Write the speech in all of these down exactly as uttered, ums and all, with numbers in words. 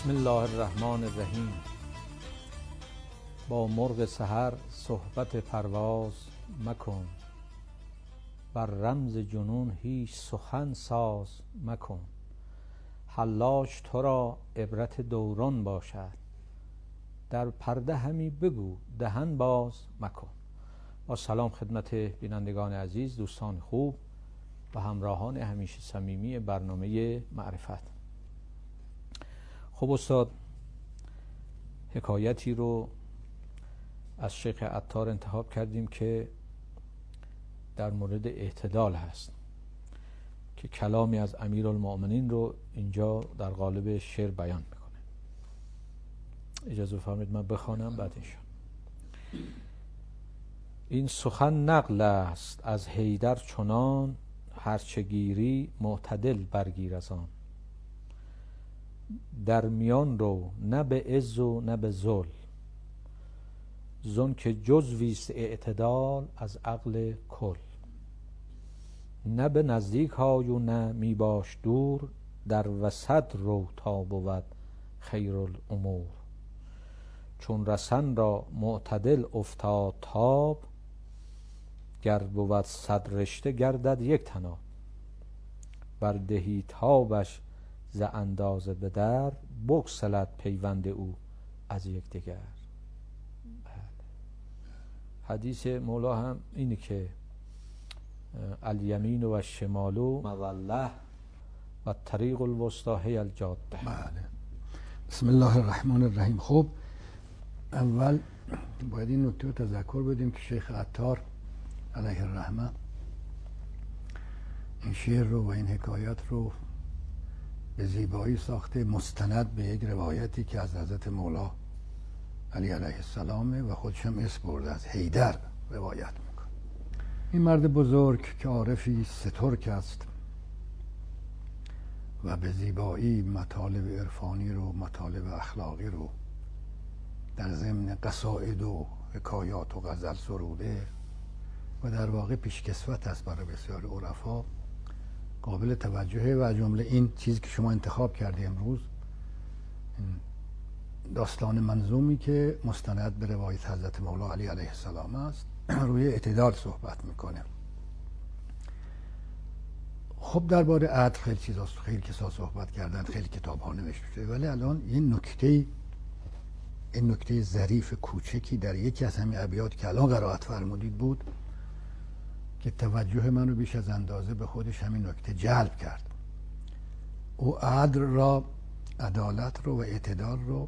بسم الله الرحمن الرحیم. با مرغ سحر صحبت پرواز مکن، بر رمز جنون هیچ سخن ساز مکن. حلاج تو را عبرت دوران باشد، در پرده همی بگو دهن باز مکن. با سلام خدمت بینندگان عزیز، دوستان خوب و همراهان همیشه صمیمی برنامه معرفت. خب استاد، حکایتی رو از شیخ عطار انتخاب کردیم که در مورد اعتدال هست، که کلامی از امیرالمؤمنین رو اینجا در قالب شعر بیان میکنه. اجازه فرمایید من بخوانم بعد انشاء. این سخن نقل است از حیدر چنان، هرچه گیری معتدل برگیر از آن. در میان رو نه به عز و نه به ذل، زن که جزویست اعتدال از عقل کل. نه به نزدیک های و نه می باش دور، در وسط رو تا بود خیر الامور. چون رسن را معتدل افتاد تاب، گر بود صد رشته گردد یک طناب. بر دهی تابش ز اندازه به در، بگسلد پیوند او از یک دیگر. حدیث مولا هم اینه که الیمین و الشمال مظله و طریق الوسطی هی الجاده. بله. بسم الله الرحمن الرحیم. خب اول باید این نکته رو تذکر بدیم که شیخ عطار علیه الرحمه این شعر رو و این حکایت رو به زیبایی ساخته، مستند به یک روایتی که از حضرت مولا علی علیه السلامه و خودش هم اسم برده از حیدر روایت میکنه. این مرد بزرگ که عارفی سترک است و به زیبایی مطالب عرفانی رو، مطالب اخلاقی رو در ضمن قصائد و حکایات و غزل سروده و در واقع پیشکسوت است برای بسیار عرفا، قابل توجهه. و جمله این چیزی که شما انتخاب کردی امروز، این داستان منظومی که مستند به روایت حضرت مولا علی علیه السلام است، روی اعتدال صحبت میکنه. خب درباره عدل خیلی چیزا خیلی کسا صحبت کردن، خیلی کتاب ها نوشته شده، ولی الان این نکته این نکته ظریف کوچکی در یکی از همین ابیات که الان قرائت فرمودید بود که توجه من رو بیش از اندازه به خودش همین نکته جلب کرد. او عدل را، عدالت رو و اعتدال رو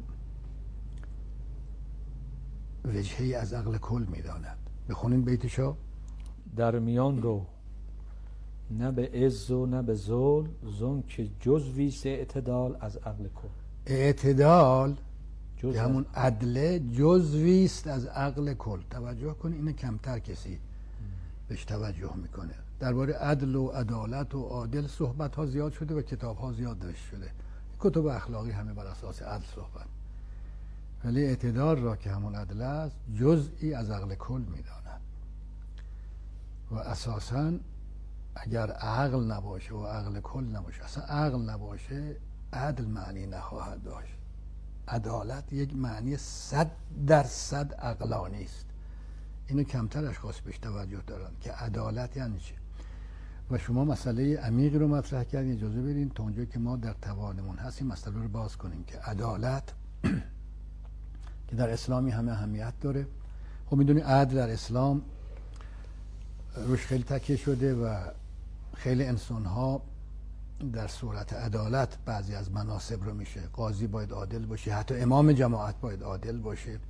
وجهی از عقل کل میداند. بخونین بیتشو. در میان رو نه به عز و نه به ذل، زن که جزویست اعتدال از عقل کل. اعتدال جز که همون عدل جزویست از عقل کل. توجه کن، اینه کمتر کسی بهش توجه میکنه. درباره عدل و عدالت و عادل صحبت ها زیاد شده و کتاب ها زیاد نوشته شده. کتب اخلاقی همه بر اساس عدل صحبت، ولی اعتدال را که همون عدل است جزئی از عقل کل میداند. و اساساً اگر عقل نباشه و عقل کل نباشه، اصلا عقل نباشه، عدل معنی نخواهد داشت. عدالت یک معنی صد درصد عقلانی است. اینو کمتر اشخاص بهش توجه دارن که عدالت یعنی چه. و شما مسئله عمیقی رو مطرح کردین. اجازه بدین تا اونجایی که ما در توانمون هست این مسئله رو باز کنیم که عدالت که در اسلامی همه اهمیت داره. خب میدونی عدل در اسلام روش خیلی تکیه شده و خیلی انسان ها در صورت عدالت بعضی از مناصب رو میشه. قاضی باید عادل باشه، حتی امام جماعت باید عادل باشه،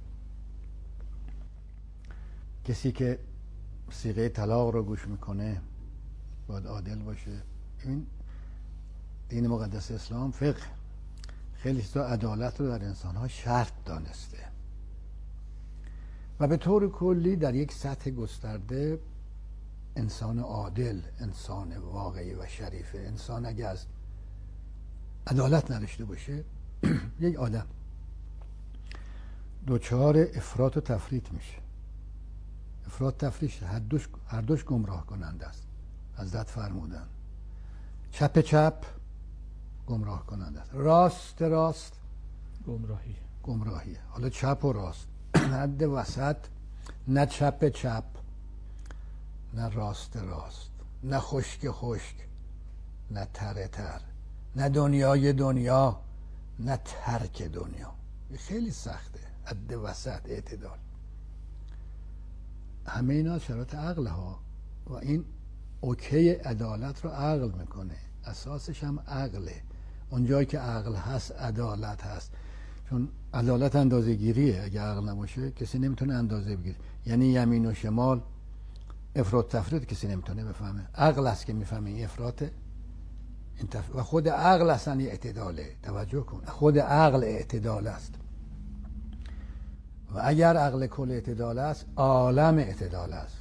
کسی که صیغه طلاق رو گوش میکنه باید عادل باشه. این دین مقدس اسلام، فقه، خیلی چیزا عدالت رو در انسان ها شرط دانسته و به طور کلی در یک سطح گسترده انسان عادل، انسان واقعی و شریفه. انسان اگه از عدالت نداشته باشه یک آدم دوچار افراط و تفریط میشه. افراط تفریط هر دوش هر دوش گمراه کننده است. حضرت فرمودن چپ چپ گمراه کننده است، راست راست گمراهی گمراهیه. حالا چپ و راست، حد وسط، نه چپ چپ، نه راست راست، نه خشک خشک، نه تره تر، نه دنیای دنیا، نه ترک دنیا. خیلی سخته. حد وسط، اعتدال. همه اینا شرایط عقل ها و این اوکی عدالت رو عقل میکنه. اساسش هم عقله. اونجایی که عقل هست عدالت هست، چون عدالت اندازه گیریه. اگه عقل نباشه کسی نمیتونه اندازه بگیره. یعنی یمین و شمال، افراط تفرید کسی نمیتونه بفهمه. عقل است که میفهمه این افراطه این تف... و خود عقل اصلا یه اعتداله. توجه کن، خود عقل اعتدال است و اگر عقل کل اعتدال است، عالم اعتدال است.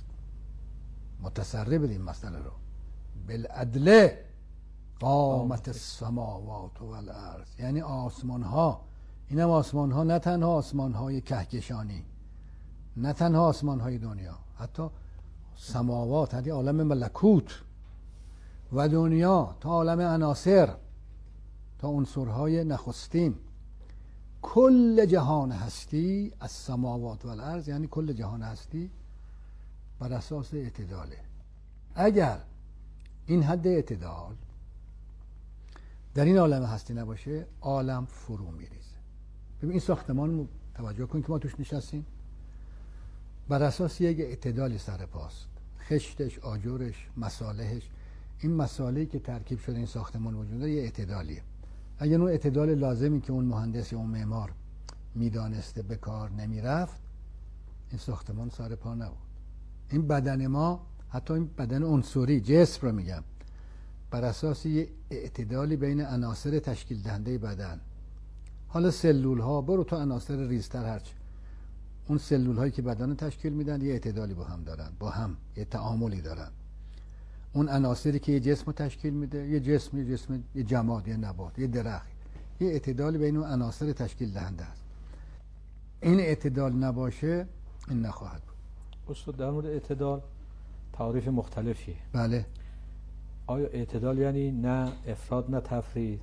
متصرف بدیم مسئله رو. بالعدل قامت السماوات والارض، یعنی آسمان ها، اینم آسمان ها، نه تنها آسمان های کهکشانی، نه تنها آسمان های دنیا، حتی سماوات، حتی عالم ملکوت و دنیا تا عالم عناصر، تا عنصرهای نخستین، کل جهان هستی از سماوات و الارض، یعنی کل جهان هستی بر اساس اعتداله. اگر این حد اعتدال در این عالم هستی نباشه، عالم فرو میریزه. ببین این ساختمان، توجه کن که ما توش نشستیم، بر اساس یک اعتدالی سر پاست. خشتش، آجرش، مصالحش، این مصالحی که ترکیب شده این ساختمان وجود داره، یه اعتدالیه. اگر اون اعتدال لازمی که اون مهندس یا اون معمار میدانسته به کار نمیرفت، این ساختمان سر پا نبود. این بدن ما، حتی این بدن عنصری، جسم رو میگم، بر اساس یه اعتدالی بین عناصر تشکیل دهنده بدن، حالا سلول ها، برو تا عناصر ریزتر هرچه، اون سلول هایی که بدن تشکیل میدن یه اعتدالی با هم دارن، با هم یه تعاملی دارن. اون عناصری که یه جسم رو تشکیل میده، یه جسم، یه جسم، یه جماد، یه نبات، یه درخت، یه اعتدالی بین اون عناصر تشکیل دهنده است. این اعتدال نباشه، این نخواهد بود. استاد در مورد اعتدال تعریف مختلفیه. بله. آیا اعتدال یعنی نه افراط نه تفرید،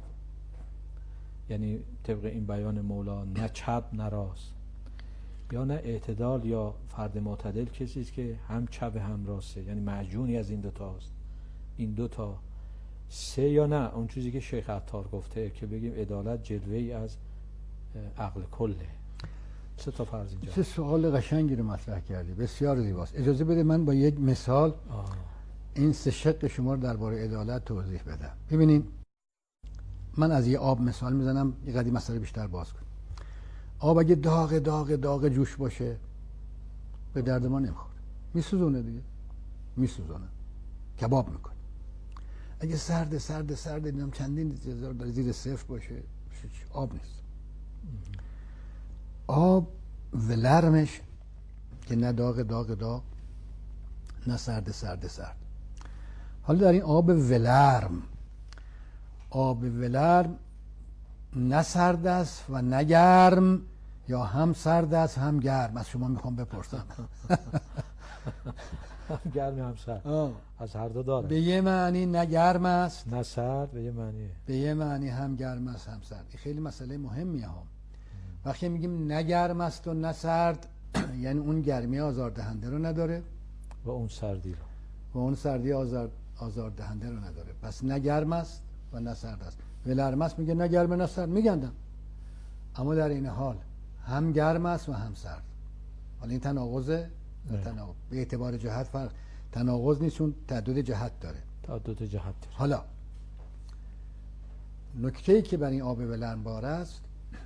یعنی طبق این بیان مولا نه چپ نه راست، یا نه اعتدال یا فرد معتدل کسی است که هم چپ هم راسته، یعنی معجونی از این دو تاست، این دو تا سه، یا نه اون چیزی که شیخ عطار گفته که بگیم عدالت جلوه‌ای از عقل کله. سه تا فرض اینجا. چه سوال قشنگی رو مطرح کردی، بسیار زیباست. اجازه بده من با یک مثال آه. این سه شق شما رو درباره عدالت توضیح بدم. ببینید من از یه آب مثال میزنم، یه قدری مسئله بیشتر باز کنم. آب اگه داغ داغ داغ جوش باشه به درد ما نمیخوره، میسوزونه دیگه، میسوزونه، کباب میکنه. اگه سرد سرد سرد دیدم چندین هزار زیر صفر باشه، آب نیست. آب ولرمش که نه داغ داغ داغ نه سرد سرد سرد. حالا در این آب ولرم، آب ولرم نه سرد است و نه گرم، یا هم سرد است هم گرم. از شما میخوام بپرسم هم گرم هم سرد، از هر دو داره. به یه معنی نه گرم است نه سرد، به یه معنی به یه معنی هم گرم است هم سرد. این خیلی مسئله مهمیه ها. وقتی میگیم نه گرم است و نه سرد، یعنی اون گرمی آزاردهنده رو نداره و اون سردی رو و اون سردی آزار آزاردهنده رو نداره. پس نه گرم است و نه سرد است. ولرم است میگه نه گرم نه سرد، میگندم، اما در این حال هم گرم است و هم سرد. حالا این تناقضه، تناقض به اعتبار جهت فرق، تناقض نیست، چون تعدد جهت داره. تعدد جهت داره. حالا نکته‌ای که بر این آب ولرم بار است،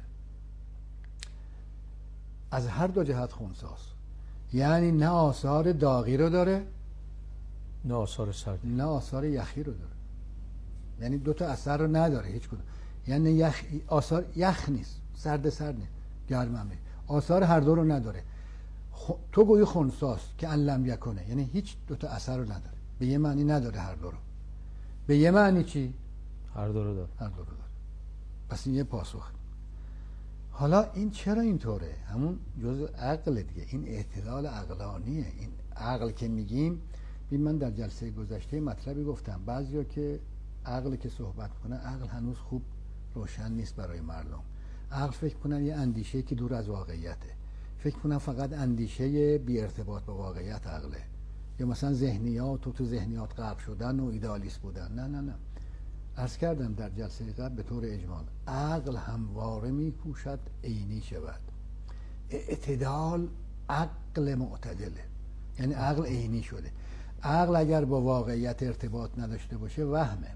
از هر دو جهت خنثاست. یعنی نه آثار داغی رو داره، نه آثار سردی، نه آثار یخی رو داره. یعنی دو تا اثر رو نداره هیچ کدوم. یعنی یخ آثار یخ نیست، سرد سرد نیست، گرم هم نیست، آثار هر دو رو نداره. خ... تو گویی خنثاست که ان لم یکنه، یعنی هیچ دو تا اثر رو نداره. به یه معنی نداره هر دو رو. به یه معنی چی؟ هر دو رو داره. هر دو رو داره. پس این یه پاسخ. حالا این چرا اینطوره؟ همون جزء عقل دیگه، این اعتدال عقلانیه. این عقل که میگیم، ببین من در جلسه گذشته مطلبی گفتم، بعضیا که عقل که صحبت میکنن، عقل هنوز خوب روشن نیست برای مردم. عقل فکر کنن یه اندیشه که دور از واقعیته، فکر کنن فقط اندیشه بی ارتباط با واقعیت عقله، یا مثلا ذهنیات و تو ذهنیات غرق شدن و ایدالیست بودن. نه نه نه، عرض کردم در جلسه قبل به طور اجمال، عقل همواره میکوشد عینی شود. اعتدال عقل معتدله، یعنی عقل عینی شده. عقل اگر با واقعیت ارتباط نداشته باشه وهمه.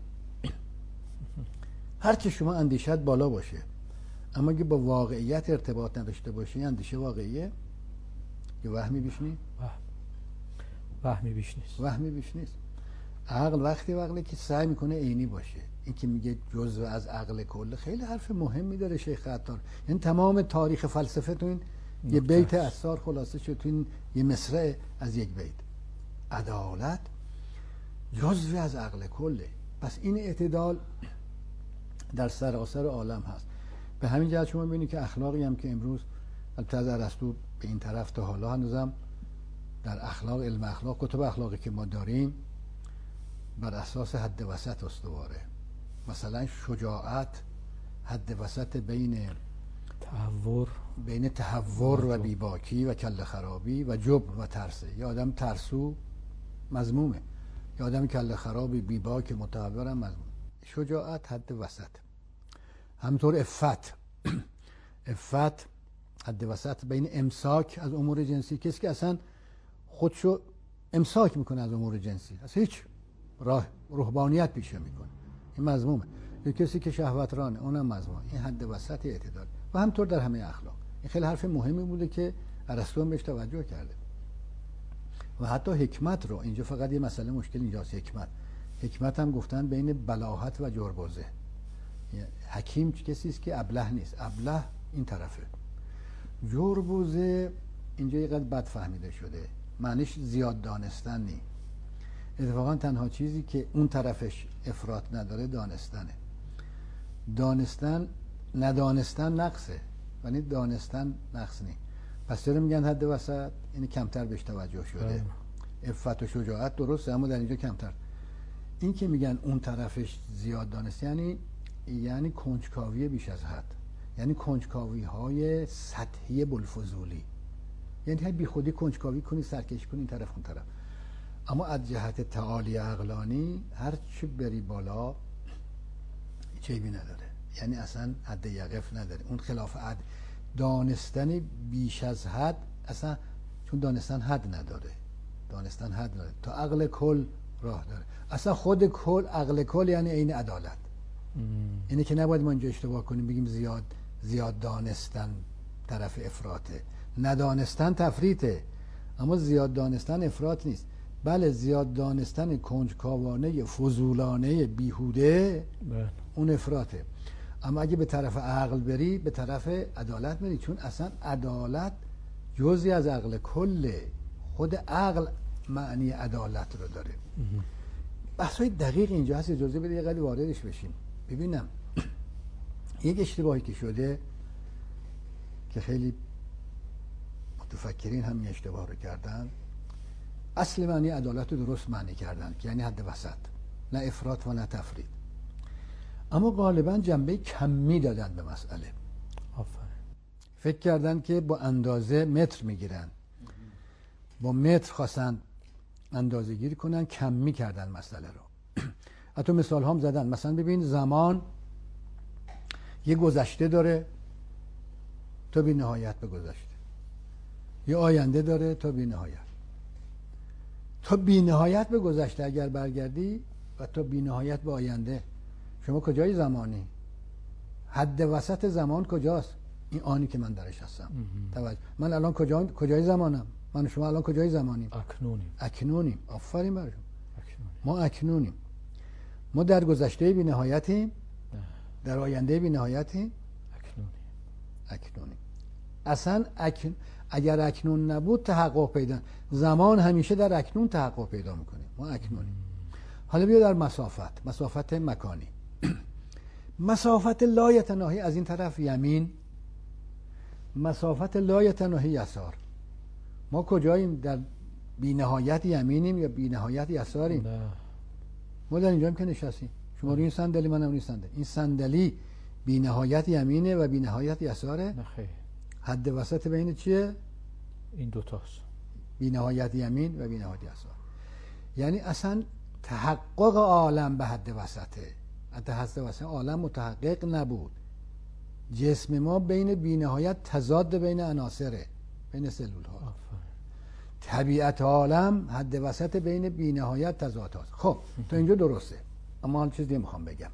هرچه شما اندیشت بالا باشه، اما اگه با واقعیت ارتباط نداشته باشه اندیشه واقعیه یا وهمی بیش نیست؟ وهمی بیش نیست. وهمی بیش نیست. عقل وقتی عقلی که سعی میکنه عینی باشه. این که میگه جزء از عقل کل، خیلی حرف مهمی داره شیخ عطار. یعنی تمام تاریخ فلسفه تو این یه بیت اسرار خلاصه شد، تو این یه مصرع از یک بیت. عدالت جزء از عقل کله. پس این اعتدال در سراسر عالم هست. به همین جهت شما ببینید که اخلاقی هم که امروز البته از ارسطو به این طرف تا حالا هنوزم در اخلاق، علم اخلاق، کتب اخلاقی که ما داریم بر اساس حد وسط استواره. مثلا شجاعت حد وسط بین تهور بین تهور و بیباکی و کله خرابی و جبن و ترسه. یه آدم ترسو مذمومه، یه آدم کله خرابی بیباک متهور هم مذموم. شجاعت حد وسط. همطور عفت عفت حد وسط بین امساک از امور جنسی، کسی که اصلا خودشو امساک میکنه از امور جنسی، اصلا هیچ راه رهبانیت پیشه میکنه، این مذمومه. یا کسی که شهوترانه، اونم مذمومه. این حد وسط اعتدال. و همطور در همه اخلاق. این خیلی حرف مهمی بوده که ارسطو هم بهش توجه کرده. و حتی حکمت رو، اینجا فقط یه مسئله مشکل اینجاست، حکمت حکمت هم گفتن بین بلاهت و جربوزه. حکیم کسی است که ابله نیست، ابله این طرفه. جربوزه اینجا یه قدر بد فهمیده شده، معنیش زیاد دانستن نی. اتفاقا تنها چیزی که اون طرفش افراط نداره دانستنه. دانستن ندانستن نقصه، ولی دانستن نقص نی. پس چرا میگن حد وسط؟ این کمتر بهش توجه شده. عفت و شجاعت درسته، اما در اینجا کمتر. این که میگن اون طرفش زیاد دانست، یعنی یعنی کنجکاوی بیش از حد، یعنی کنجکاوی های سطحی بلفضولی، یعنی بی خودی کنجکاوی کنی، سرکشی کنی این طرف اون طرف. اما از جهت تعالی عقلانی هر چی بری بالا چیزی نداره، یعنی اصلا حد یقف نداره. اون خلاف حد دانستن بیش از حد، اصلا چون دانستن حد نداره، دانستن حد نداره تا عقل کل راه داره. اصلا خود کل، عقل کل یعنی عین عدالت. اینه که نباید ما اینجا اشتباه کنیم بگیم زیاد زیاد دانستن طرف افراطه، ندانستن تفریطه. اما زیاد دانستن افراط نیست، بله زیاد دانستن کنجکاوانه فضولانه بیهوده اون افراطه. اما اگه به طرف عقل بری، به طرف عدالت بری، چون اصلا عدالت جزئی از عقل کله. خود عقل معنی عدالت رو داره. بحثای دقیق اینجا هست، اجازه بده یه قدری واردش بشیم. ببینم یک اشتباهی که شده که خیلی متفکرین هم این اشتباه رو کردن، اصل معنی عدالت رو درست معنی کردن که یعنی حد وسط، نه افراط و نه تفرید. اما غالبا جنبه کمی دادن به مسئله. آفرین. فکر کردن که با اندازه متر میگیرن، با متر خواستن اندازه گیری کنن، کمی کردن مسئله رو. حتی مثال هم زدن، مثلا ببین زمان یه گذشته داره تا بی نهایت به گذشته، یه آینده داره تا بی نهایت. تا بی نهایت به گذشته اگر برگردی و تا بی نهایت به آینده، شما کجای زمانی؟ حد وسط زمان کجاست؟ این آنی که من درش هستم. توجه. من الان کجا کجای زمانم؟ من و شما الان کجای زمانیم؟ اکنونیم. اکنونیم. آفرین برشون. ما اکنونیم. ما در گذشته بی نهایتیم، در آینده بی نهایتیم، اکنونیم. اکنونیم. اصلا اکن... اگر اکنون نبود تحقق پیدا، زمان همیشه در اکنون تحقق پیدا میکنه. ما اکنونیم. حالا بیا در مسافت، مسافت مکانی. مسافت لایتناهی از این طرف یمین، مسافت لایتناهی یسار. ما کجاییم؟ در بی نهایت یمینیم یا بی نهایت یساریم؟ نه. ما در اینجاییم که نشستیم. شما روی این صندلی، منم روی صندلی. این صندلی بی نهایت یمینه و بی نهایت یساره؟ نه خیر. حد وسط بین چیه؟ این دوتاست. بی نهایت یمین و بی نهایت یسار. یعنی اصلا تحقق عالم به حد وسطه. حتی حد وسط عالم متحقق نبود. جسم ما بین بی نهایت تضاد بین عناصره، بین سلول ها. آفرین. طبیعت عالم حد وسط بین بی نهایت تضاد هاست. خب تا اینجا درسته، اما حال چیز دیگه میخوام بگم.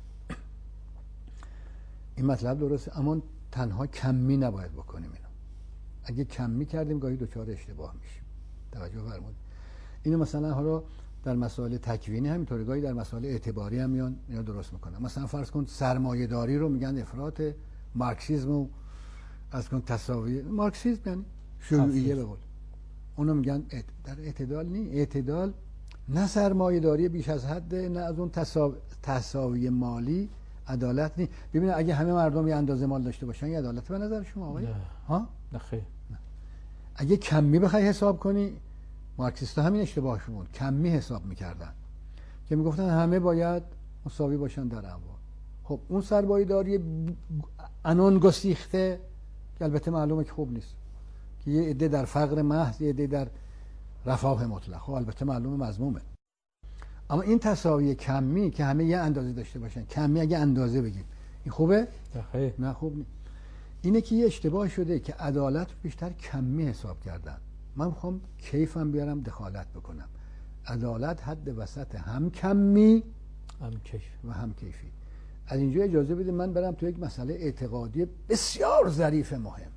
این مطلب درسته، اما تنها کمی نباید بکنیم اینو. اگه کمی کردیم گاهی دچار اشتباه میشیم. توجه فرمودید. اینو مثلا حالا در مسائل تکوینی همینطوری، گاهی در مسائل اعتباری هم میان اینا درست میکنن. مثلا فرض کن سرمایه‌داری رو میگن افراط، مارکسیسم و از کن تساوی. مارکسیسم یعنی شیوعیه به قول. اونو میگن اعت... در اعتدال نی. اعتدال نه سرمایه‌داری بیش از حد، نه از اون تساو... تساوی مالی. عدالت نی. ببینید اگه همه مردم یه اندازه مال داشته باشن یه عدالت به نظر شما آقای؟ نه. ها؟ نه خیر. نه. اگه کمی بخوای حساب کنی، مارکسیست‌ها همین اشتباهشون بود، کمی حساب میکردن که میگفتن همه باید مساوی باشن در اموال. خب اون سرمایه‌داری انون گسیخته که البته معلومه که خوب نیست، که یه عده در فقر محض، یه عده در رفاه مطلق، خب البته معلومه مذمومه. اما این تساوی کمی که همه یه اندازه داشته باشن، کمی اگه اندازه بگیم این خوبه؟ نه خیر. نه خوب نیست. اینه که یه اشتباه شده که عدالت بیشتر کمی حساب کردن. من میخوام کیفم بیارم دخالت بکنم. عدالت حد وسط، هم کمی هم کیف و هم کیفی. از اینجا اجازه بده من برم تو یک مسئله اعتقادی بسیار ظریف مهم.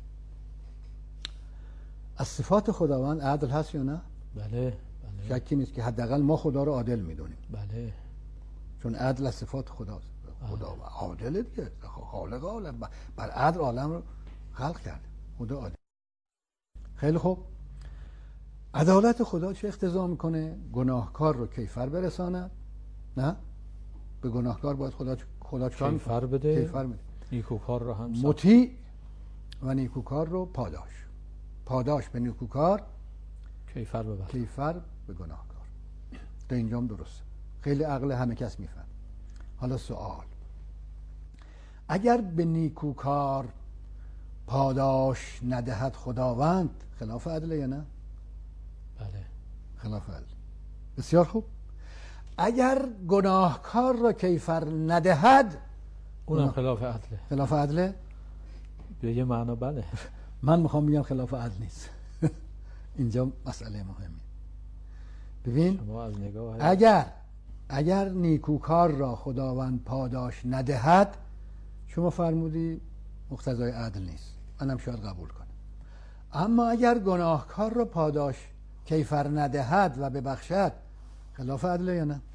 از صفات خداوند عدل هست یا نه؟ بله. بله. شکی نیست که حداقل ما خدا رو عادل میدونیم. بله. چون عدل از صفات خداست. خدا عادله دیگه، خالق عالم، بر عدل عالم رو خلق کرده. خدا عادل. خیلی خوب. عدالت خدا چه اقتضا میکنه؟ گناهکار رو کیفر برساند. نه؟ به گناهکار باید خدا خدا چکار کیفر بده. کیفر بده. نیکوکار رو هم مطیع و نیکوکار رو پاداش. پاداش به نیکوکار، کیفر ببر. کیفر به گناهکار. تا اینجام درسته. خیلی عقل همه کس میفهم. حالا سوال، اگر به نیکوکار پاداش ندهد خداوند، خلاف عدله یا نه؟ بله. خلاف عدل. بسیار خوب. اگر گناهکار را کیفر ندهد، اونم خلاف عدله. خلاف عدله؟ به یه معنا بله. من میخوام بگم خلاف عدل نیست. اینجا مسئله مهمی. ببین شما از نگاه اگر اگر نیکوکار را خداوند پاداش ندهد، شما فرمودی مقتضای عدل نیست، منم شاید قبول کنم. اما اگر گناهکار را پاداش کیفر ندهد و ببخشد، خلاف عدل یا نه؟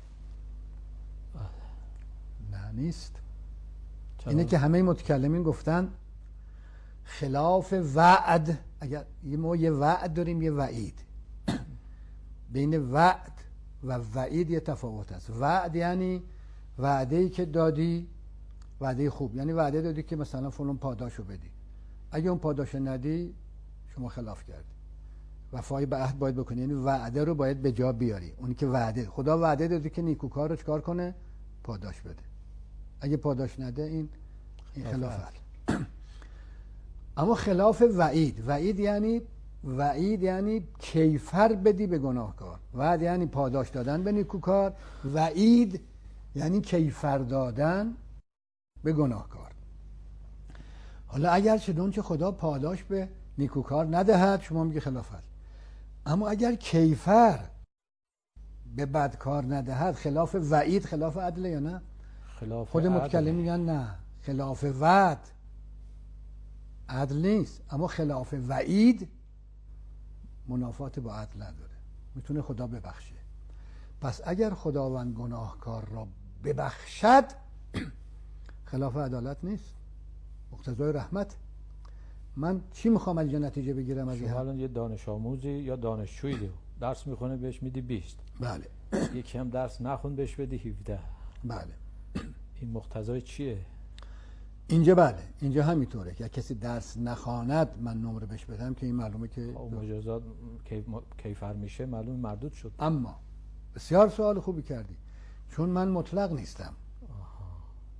نه نیست. چرا؟ اینه که همه متکلمین گفتن خلاف وعد. اگر ما یه وعد داریم یه وعید، بین وعد و وعید یه تفاوت است. وعد یعنی وعده‌ای که دادی، وعده خوب، یعنی وعده دادی که مثلا فلان پاداشو بدی، اگه اون پاداشو ندی شما خلاف کردی. وفای به عهد باید بکنی، یعنی وعده رو باید به جا بیاری. اونی که وعده، خدا وعده داده که نیکوکار رو چکار کنه؟ پاداش بده. اگه پاداش نده این این خلاف عدل. اما خلاف وعید، وعید یعنی وعید یعنی کیفر بدی به گناهکار. وعد یعنی پاداش دادن به نیکوکار، وعید یعنی کیفر دادن به گناهکار. حالا اگر چدون که خدا پاداش به نیکوکار ندهد، شما میگه خلاف عدل. اما اگر کیفر به بدکار ندهد، خلاف وعید خلاف عدل یا نه؟ خلاف خود متکلم میگن نه، خلاف وعد عدل نیست، اما خلاف وعید منافات با عدل نداره، میتونه خدا ببخشه. پس اگر خداوند گناهکار را ببخشد خلاف عدالت نیست، مقتضای رحمت. من چی میخوام از اینجا نتیجه بگیرم؟ از شما الان یه دانش آموزی یا دانشجویی دیو درس میخونه بهش میدی بیست. بله. یکی هم درس نخون بهش بدی هفده. بله. این مقتضای چیه؟ اینجا بله، اینجا همینطوره که کسی درس نخواند من نمره بهش بدم که این معلومه که مجازات کیفر میشه، معلوم مردود شد. اما بسیار سوال خوبی کردی، چون من مطلق نیستم. آها.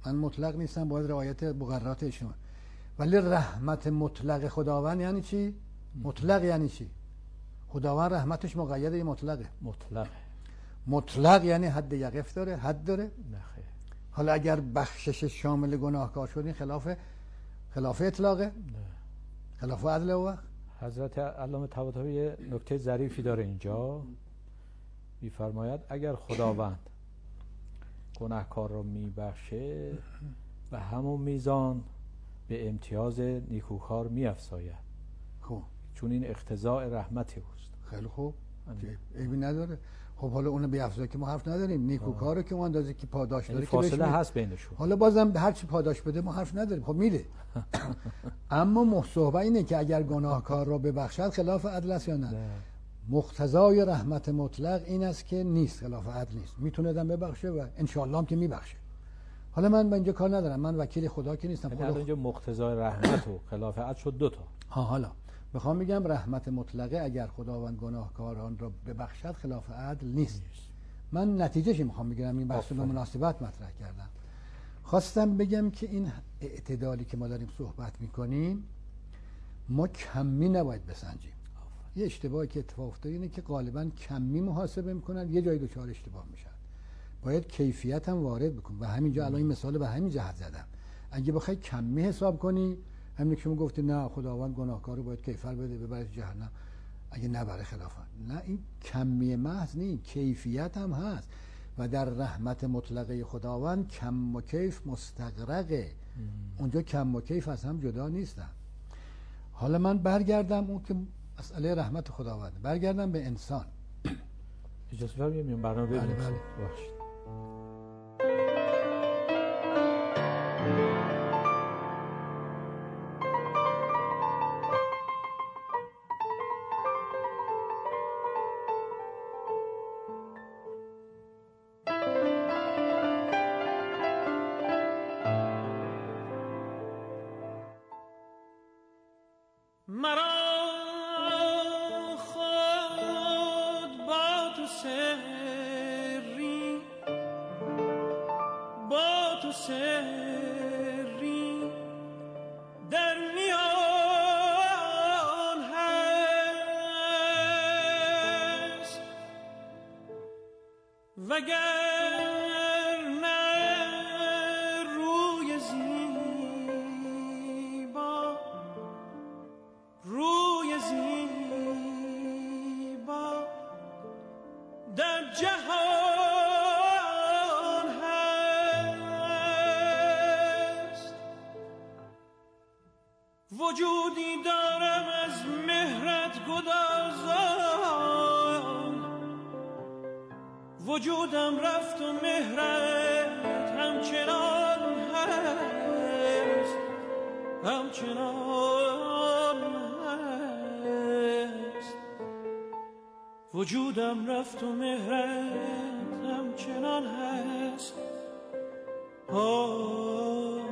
من مطلق نیستم، باید رعایت مقررات اجتماعی. ولی رحمت مطلق خداوند یعنی چی؟ مطلق یعنی چی؟ خداوند رحمتش مقید یا مطلقه؟ مطلق. مطلق یعنی حد یقف داره، حد داره؟ نه خیر. حالا اگر بخشش شامل گناهکار شد این خلاف خلاف اطلاقه؟ نه. خلاف عدل او؟ حضرت علامه طباطبایی نکته ظریفی داره اینجا، می‌فرماید اگر خداوند گناهکار را میبخشه و همون میزان به امتیاز نیکوکار میافزاید. خب چون این اقتضاء رحمت اوست. خیلی خوب، عیبی نداره. خب حالا اونو بیافزایی که ما حرف نداریم، نیکوکارو که اون اندازه که پاداش داره که فاصله هست بینشون. حالا بازم هر چی پاداش بده ما حرف نداریم، خب میده. اما محصوبه اینه که اگر گناهکار را ببخشد خلاف عدل است یا نه؟ نه. مقتضای رحمت مطلق این است که نیست، خلاف عدل نیست، میتونه دم ببخشه و ان شاء الله هم که میبخشه. حالا من با اینجا کار ندارم، من وکیل خدا که نیستم. خدا اینجا مقتضای رحمت و خلاف عدل شد دو تا. ها حالا میخوام بگم رحمت مطلقه اگر خداوند گناهکاران را ببخشد خلاف عدل نیست. من نتیجهش میخوام بگم، این بحث به مناسبت مطرح کردم. خواستم بگم که این اعتدالی که ما داریم صحبت میکنیم ما کمی نباید بسنجیم. یه اشتباهی که اتفاق افتاده اینه که غالبا کمی محاسبه میکنن، یه جای دوچار اشتباه میشن. باید کیفیت هم وارد بکن و همینجا الان این مثال به همین جهت زدم. اگه بخوای کمی حساب کنی، همین که شما گفتی نه خداوند گناهکار رو باید کیفر بده ببره جهنم اگه نبره خلافا، نه این کمی محض نیست، کیفیت هم هست. و در رحمت مطلقه خداوند کم و کیف مستغرقه. اونجا کم و کیف از هم جدا نیستن. حالا من برگردم اون که مسئله رحمت خداوند، برگردم به انسان. اجازه فرمایید میام برنامه ببینیم. بله بله. باشید. وجودی دارم از مهرت گدازان، وجودم رفت و مهرت همچنان هست، همچنان هست. وجودم رفت و مهرت همچنان هست. آه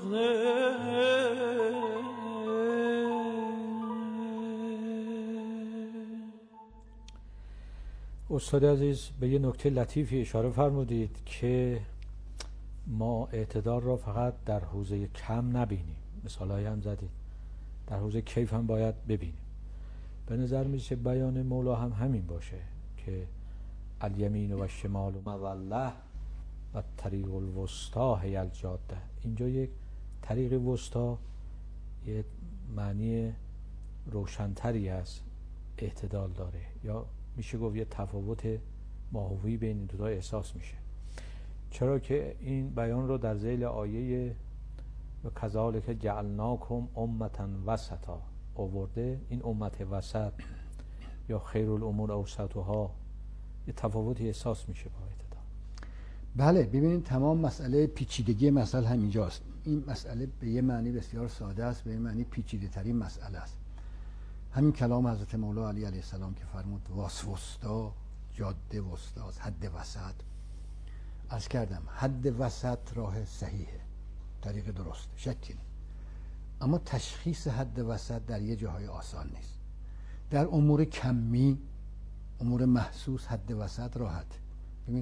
استاد عزیز به یه نکته لطیفی اشاره فرمودید که ما اعتدال را فقط در حوزه کم نبینیم، مثالایی هم زدید، در حوزه کیف هم باید ببینیم. به نظر میشه بیان مولا هم همین باشه که الیمین و الشمال و مظله و طریق الوسطا هی الجاده. اینجا یک طریق وسطا یه معنی روشنتری از اعتدال داره، یا میشه گفت یه تفاوت ماهوی بین این دو تا احساس میشه. چرا که این بیان رو در ذیل آیه و کذالک جعلناکم امة وسطا آورده. این امت وسط یا خیر الامور اوسطها یه تفاوتی احساس میشه با اعتدال. بله ببینید تمام مسئله پیچیدگی مسئله همینجاست. این مسئله به یه معنی بسیار ساده است، به یه معنی پیچیده ترین مسئله است. همین کلام حضرت مولا علی علیه السلام که فرمود واس وسطا، جاده وسطا، حد وسط. عرض کردم حد وسط راه صحیحه، طریق درست، شکی نیست. اما تشخیص حد وسط در یه جاهای آسان نیست. در امور کمی، امور محسوس حد وسط راحت. ببین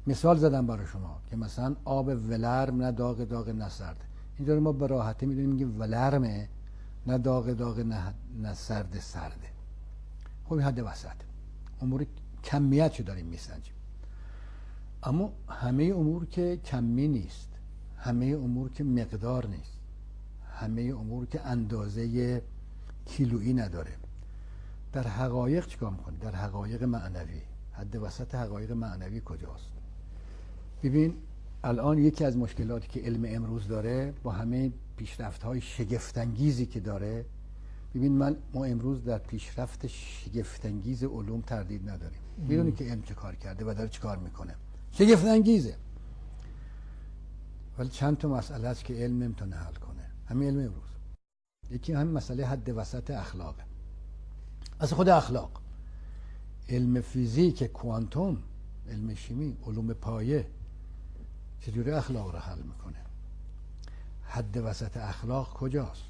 مثال زدم برای شما که مثلا آب ولرم نه داغ داغ نه سرد. اینجا ما به راحتی میدونیم میگیم ولرمه نه داغ داغ نه, نه سرد سرده. خب این حد وسط امور کمیت رو داریم میسنجیم. اما همه امور که کمی نیست، همه امور که مقدار نیست، همه امور که اندازه کیلویی نداره. در حقایق چیکار میکنه؟ در حقایق معنوی حد وسط حقایق معنوی کجاست؟ ببین الان یکی از مشکلاتی که علم امروز داره با همه پیشرفت‌های شگفت‌انگیزی که داره، ببین من ما امروز در پیشرفت شگفت‌انگیز علوم تردید نداریم. میدونی که علم چه کار کرده و داره چه کار میکنه، شگفت‌انگیزه. ولی چند تا مسئله است که علم نمیتونه حل کنه، همین علم امروز. یکی همین مسئله حد وسط اخلاقه. از خود اخلاق علم فیزیک، کوانتوم، علم شیمی، علوم پایه چجوری اخلاق رو حل میکنه؟ حد وسط اخلاق کجاست؟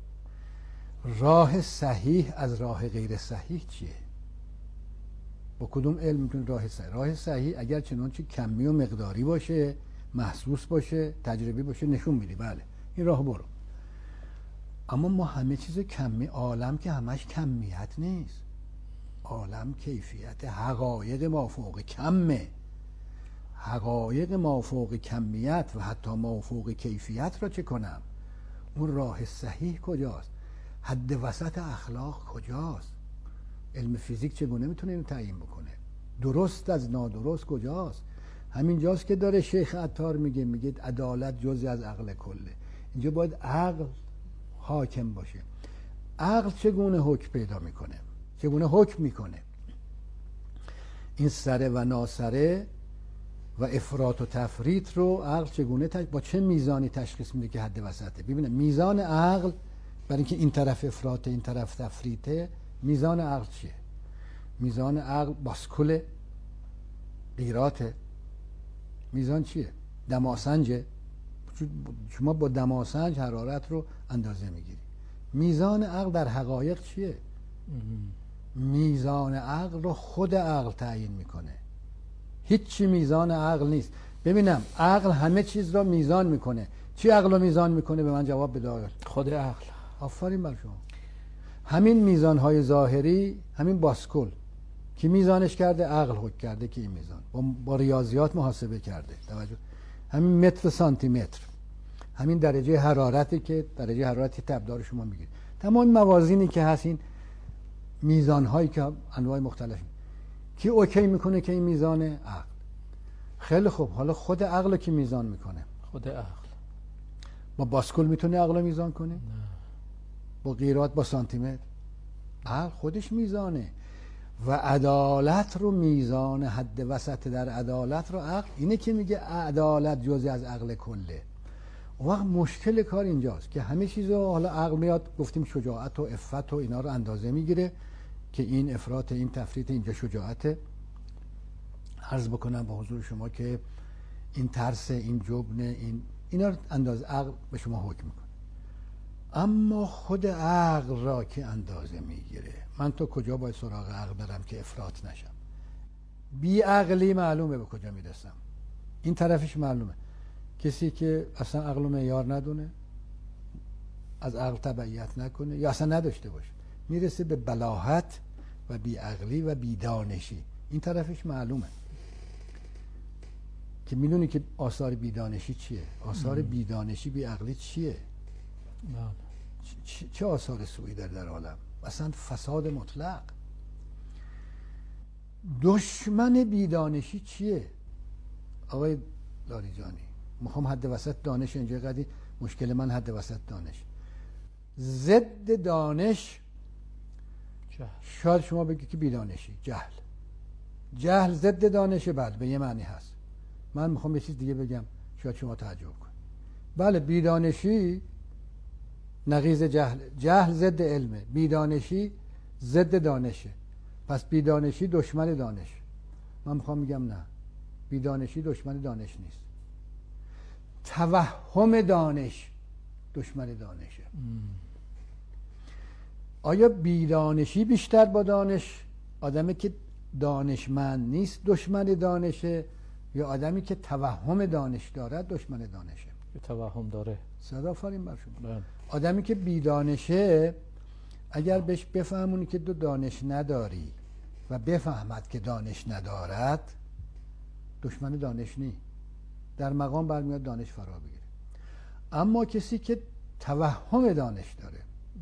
راه صحیح از راه غیر صحیح چیه؟ با کدوم علم میتونه راه صحیح؟ راه صحیح اگر چنانچه کمی و مقداری باشه، محسوس باشه، تجربی باشه، نشون میدی بله این راه برو. اما ما همه چیز کمی، عالم که همش کمیت نیست، عالم کیفیت، حقایق مافوق کمه. حقایق مافوق کمیت و حتی مافوق کیفیت را چه کنم؟ اون راه صحیح کجاست؟ حد وسط اخلاق کجاست؟ علم فیزیک چگونه میتونه اینو تعیین بکنه؟ درست از نادرست کجاست؟ همینجاست که داره شیخ عطار میگه میگه عدالت جزئی از عقل کله. اینجا باید عقل حاکم باشه. عقل چگونه حکم پیدا میکنه؟ چگونه حکم میکنه؟ این سره و ناسره و افراط و تفریط رو عقل چگونه تش... با چه میزانی تشخیص میده که حد وسطه؟ ببینه میزان عقل برای اینکه این طرف افراطه این طرف تفریطه، میزان عقل چیه؟ میزان عقل باسکول قیراته. میزان چیه؟ دماسنجه. شما با دماسنج حرارت رو اندازه میگیری. میزان عقل در حقایق چیه؟ میزان عقل رو خود عقل تعیین میکنه. هیچی میزان عقل نیست. ببینم عقل همه چیز رو میزان میکنه. چی عقل رو میزان میکنه؟ به من جواب بده. خود عقل. آفرین بر شما. همین میزانهای ظاهری، همین باسکول که میزانش کرده، عقل حکم کرده که این میزان با, با ریاضیات محاسبه کرده. توجه. همین متر سانتی متر، همین درجه حرارتی که درجه حرارتی تبدار شما میگیره، تمام موازینی که هست، این میزانهایی که انواع مختلفی کی اوکی میکنه که این میزان عقل. خیلی خوب، حالا خود عقل کی میزان میکنه؟ خود عقل. با باسکول میتونه عقل رو میزان کنه؟ نه. با قیراط، با سانتی متر؟ عقل خودش میزانه. و عدالت رو میزان حد وسط در عدالت رو عقل، اینه که میگه عدالت جزئی از عقل کله. اون وقت مشکل کار اینجاست که همه چیزو حالا عقل میاد، گفتیم شجاعت و عفت و اینا رو اندازه میگیره که این افراط، این تفریط، اینجا شجاعته. عرض بکنم به حضور شما که این ترس، این جبن، این اینا رو اندازه عقل به شما حکم میکنه. اما خود عقل را که اندازه میگیره، من تو کجا باید سراغ عقل برم که افراط نشم؟ بی عقلی معلومه به کجا میرسم. این طرفش معلومه. کسی که اصلا عقل و معیار ندونه، از عقل تبعیت نکنه یا اصلا نداشته باشه، میرسه به بلاهت و بی عقلی و بی دانشی. این طرفش معلومه که میدونی که آثار بی دانشی چیه؟ آثار بی دانشی، بی عقلی چیه؟ چه, چه آثار سوئی در در عالم؟ اصلا فساد مطلق. دشمن بی دانشی چیه؟ آقای لاریجانی، میخوام حد وسط دانش اینجا قدی مشکل من حد وسط دانش. ضد دانش جهل. شاید شما بگی که بی دانشی، جهل. جهل ضد دانشه، بله به یه معنی هست. من میخوام یه چیز دیگه بگم شاید شما تعجب کن. بله بی دانشی نقیض جهل، جهل ضد علمه، بی دانشی ضد دانشه. پس بی دانشی دشمن دانش. من میخوام بگم نه، بی دانشی دشمن دانش نیست. توهم دانش دشمن دانشه. ام. آیا بی دانشی بیشتر با دانش، آدمی که دانشمند نیست دشمن دانشه، یا آدمی که توهم دانش دارد دشمن دانشه. که توهم داره. صدا فارین بر شما. بله. آدمی که بی دانشه اگر بهش بفهمونی که تو دانش نداری و بفهمد که دانش ندارد دشمن دانش نی، در مقام برمیاد دانش فرا بگیره. اما کسی که توهم دانش داره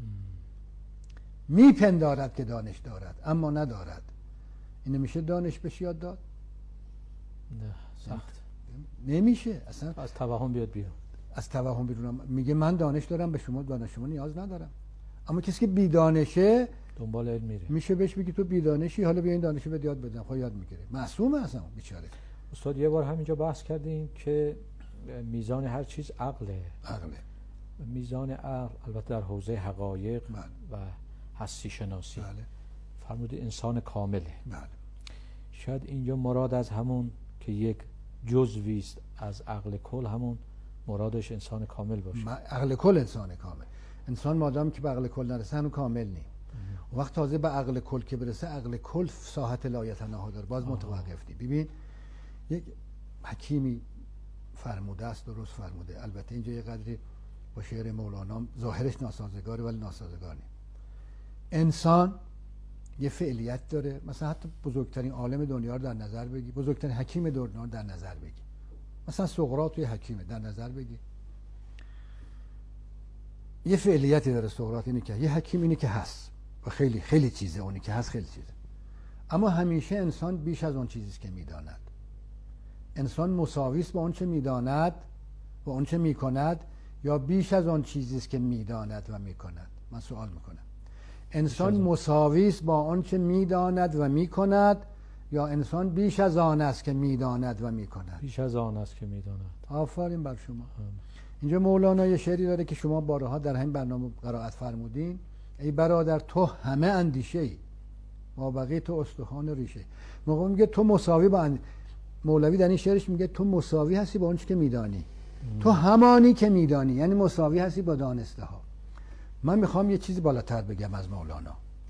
میپندارد که دانش دارد اما ندارد، اینو میشه دانش بهش یاد داد؟ نه سخت نمیشه اصلا. از توهم بیاد بیرون. از توهم بیرون میگه من دانش دارم به شما دانش شما نیاز ندارم. اما کسی که بی دانشه دنبال علم میره، میشه بهش بگی تو بی دانشی، حالا بیا این دانشو بهت یاد بدم، خب یاد میگیره. معصومه اصلا بیچاره. استاد یه بار همینجا بحث کردیم که میزان هر چیز عقله. عقله. میزان عقل البته در حوزه حقایق بله. و هستی شناسی بله. فرمودی انسان کامله. بله. شاید اینجا مراد از همون که یک جزوی است از عقل کل همون مرادش انسان کامل باشه. عقل کل انسان کامل. انسان مادام که به عقل کل نرسه هنوز کامل نی. وقت تازه به عقل کل که برسه عقل کل ساحت لایتناها داره، باز متوقف نی. ببین یک حکیمی فرموده است، درست فرموده، البته اینجا یه قدری با شعر مولانا ظاهرش ناسازگاره ولی ناسازگار نی. انسان یه فعلیت داره، مثلا حتی بزرگترین عالم دنیا رو در نظر بگی، بزرگترین حکیم دنیا رو در نظر بگی، مثلا سقراط یه حکیمه در نظر بگی، یه فعلیتی داره سقراط، اینه که یه حکیم اینه که هست و خیلی خیلی چیزه، اونی که هست خیلی چیزه. اما همیشه انسان بیش از اون چیزی که میداند. انسان مساوی است با اون چه میداند و اون چه میکند، یا بیش از اون چیزی است که میداند و میکند؟ من سوال میکنم. انسان مساوی است با اون چه میداند و میکند، یا انسان بیش از آن است که میداند و میکند؟ بیش از آن است که میداند. آفرین بر شما. هم. اینجا مولانا یه شعری داره که شما بارها در همین برنامه قرائت فرمودین: ای برادر تو همه اندیشه ای، ما بقیه تو استخوان ریشه. موقع میگه تو مساوی با اند... مولوی در این شعرش میگه تو مساوی هستی با اون چیزی که میدانی. تو همانی که میدانی، یعنی مساوی هستی با دانسته ها. من میخوام یه چیزی بالاتر بگم از مولانا.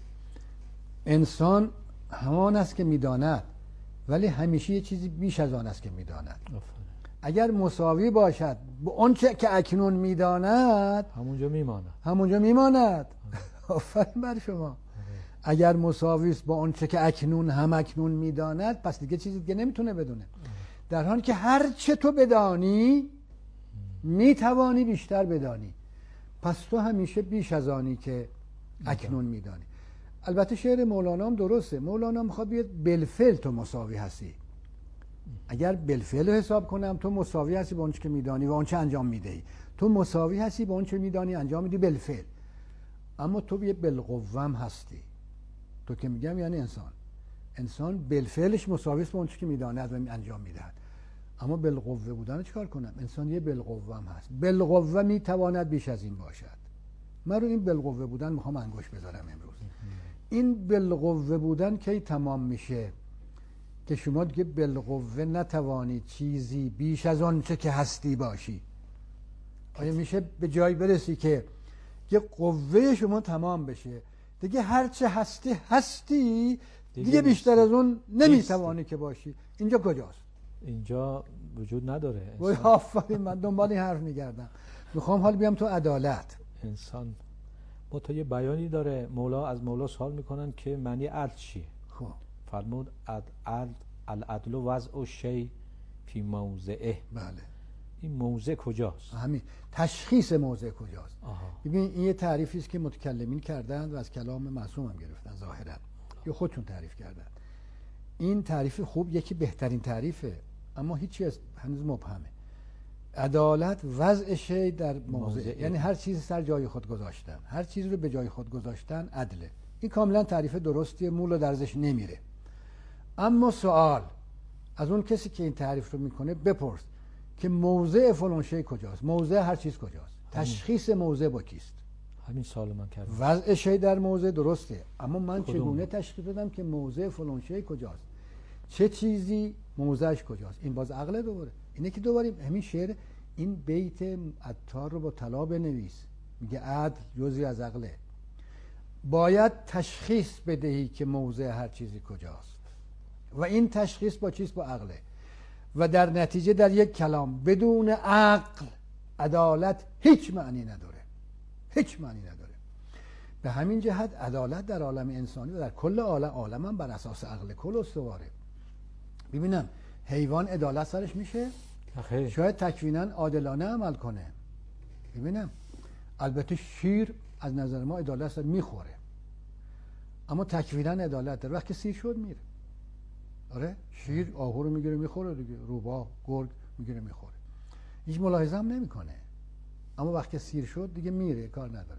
انسان همان است که میداند، ولی همیشه یه چیزی بیش از آن است که میداند. اگر مساوی باشد با اون چه که اکنون میداند، همونجا میماند. همونجا میماند. آفرین بر شما. اگر مساوی است با اون چه که اکنون هم اکنون میداند، پس دیگه چیزی دیگه نمیتونه بدونه. در حالی که هر چه تو بدانی میتوانی بیشتر بدانی، پس تو همیشه بیش از آنی که اکنون میدانی. البته شعر مولانا هم درسته. مولانا میخواد بیاد بالفعل تو مساوی هستی. اگر بالفعل حساب کنم تو مساوی هستی با اون چه که میدانی و اون چه انجام میدهی. تو مساوی هستی با اون چه میدانی انجام میدی بالفعل. اما تو یه بالقوه هستی. تو که میگم یعنی انسان. انسان بالفعلش مساوی است با اون چه که میداند و انجام میدهد. اما بالقوه بودن چیکار کنم؟ انسان یه بالقوه هم هست. بالقوه میتواند بیش از این باشد. من رو این بالقوه بودن میخوام انگوش بذارم امروز. این بالقوه بودن کی تمام میشه؟ که شما دیگه بالقوه نتوانی چیزی بیش از آن چه که هستی باشی. آیا میشه به جایی برسی که یه قوه شما تمام بشه دیگه هر چه هستی هستی دیگه, دیگه بیشتر از اون نمیتوانی که باشی؟ اینجا کجاست؟ اینجا وجود نداره. وای آفرین، من دنبال این حرف میگردم. میخوام حال بیام تو عدالت. انسان با تو یه بیانی داره، مولا از مولا سوال میکنن که معنی عدل چیه؟ خب فرمود عدل العدل وضع الشیء فی موضعه. بله. این موضع کجاست؟ همین تشخیص موضع کجاست. ببین این یه تعریفی است که متکلمین کردند و از کلام معصوم هم گرفتن ظاهرا، یا خودشون تعریف کردن. این تعریف خوب، یکی بهترین تعریفه، اما هیچی از هنوز مبهمه. عدالت وضع شی در موضع، یعنی هر چیز سر جای خود گذاشتن، هر چیز رو به جای خود گذاشتن عدله. این کاملا تعریف درستیه، مول درزش نمیره. اما سوال از اون کسی که این تعریف رو میکنه بپرس که موضع فلان شی کجاست؟ موضع هر چیز کجاست؟ تشخیص موضع با کیست؟ همین سوال من کردم. وضع شی در موضع درسته، اما من کدوم؟ چگونه تشخیص بدم که موضع فلان شی کجاست؟ چه چیزی موضعش کجاست؟ این باز عقل دوباره. اینه که دوباره همین شعر، این بیت عطار رو با طلا بنویس. میگه عدل جزئی از عقله. باید تشخیص بدهی که موضع هر چیزی کجاست و این تشخیص با چیست؟ با عقله. و در نتیجه در یک کلام بدون عقل عدالت هیچ معنی نداره، هیچ معنی نداره. به همین جهت عدالت در عالم انسانی و در کل عالم عالم هم بر اساس عقل کل استواره. ببینم حیوان عدالت سرش میشه؟ آخه. شاید تکوینا عادلانه عمل کنه. ببینم البته شیر از نظر ما عدالت سر میخوره، اما تکوینا عدالت داره. وقتی سیر شد میره. آره شیر آهو رو میگیره میخوره دیگه، روباه گرگ میگیره میخوره، هیچ ملاحظه هم نمیکنه. اما وقتی سیر شد دیگه میره، کار نداره.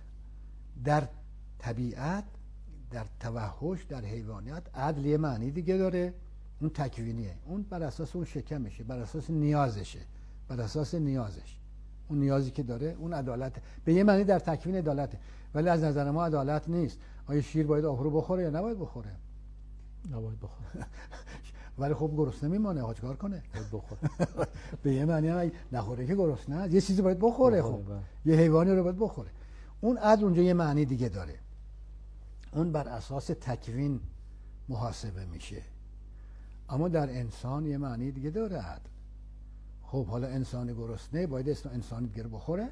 در طبیعت، در توحش، در حیوانیت عدل یه معنی دیگه داره، اون تکوینیه، اون بر اساس اون شکمشه، بر اساس نیازشه، بر اساس نیازش، اون نیازی که داره اون عدالت به یه معنی در تکوین عدالته. ولی از نظر ما عدالت نیست. آیا شیر باید آهو رو بخوره یا نباید بخوره؟ نباید بخوره. ولی خب گرسنه میمانه، ها چیکار کنه؟ باید بخوره. به یه معنی هم نخوره که گرسنه است، یه چیزی باید بخوره. خب یه حیوانی رو باید بخوره. اون عدل اونجا یه معنی دیگه داره، اون بر اساس تکوین محاسبه میشه. اما در انسان یه معنی دیگه داره عدل. خب حالا انسان گرسنه باید انسان دیگه رو بخوره؟